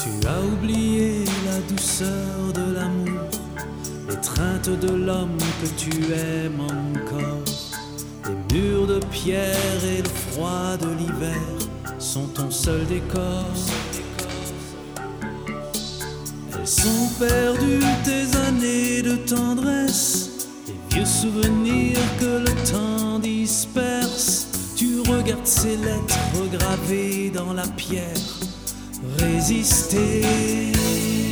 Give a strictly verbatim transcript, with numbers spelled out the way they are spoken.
Tu as oublié la douceur de l'amour, l'étreinte de l'homme que tu aimes encore. Les murs de pierre et le froid de l'hiver sont ton seul décor. Elles sont perdues tes années de tendresse, les vieux souvenirs que le temps disperse. Tu regardes ces lettres gravées dans la pierre, résister.